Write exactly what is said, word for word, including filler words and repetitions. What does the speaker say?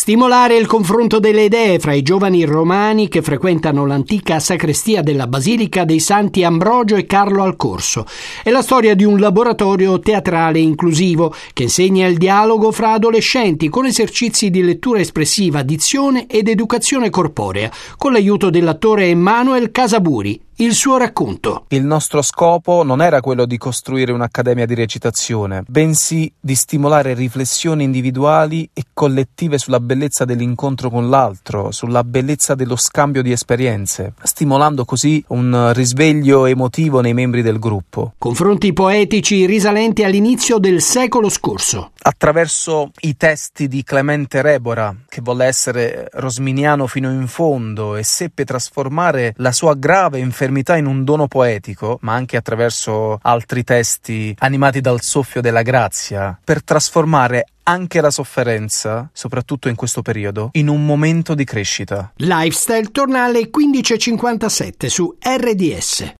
Stimolare il confronto delle idee fra i giovani romani che frequentano l'antica sacrestia della Basilica dei Santi Ambrogio e Carlo al Corso. È la storia di un laboratorio teatrale inclusivo che insegna il dialogo fra adolescenti con esercizi di lettura espressiva, dizione ed educazione corporea, con l'aiuto dell'attore Emanuel Casaburi. Il suo racconto. Il nostro scopo non era quello di costruire un'accademia di recitazione, bensì di stimolare riflessioni individuali e collettive sulla bellezza dell'incontro con l'altro, sulla bellezza dello scambio di esperienze, stimolando così un risveglio emotivo nei membri del gruppo. Confronti poetici risalenti all'inizio del secolo scorso. Attraverso i testi di Clemente Rebora, che volle essere rosminiano fino in fondo e seppe trasformare la sua grave infermità in un dono poetico, ma anche attraverso altri testi animati dal soffio della grazia, per trasformare anche la sofferenza, soprattutto in questo periodo, in un momento di crescita. Lifestyle torna alle quindici e cinquantasette su R D S.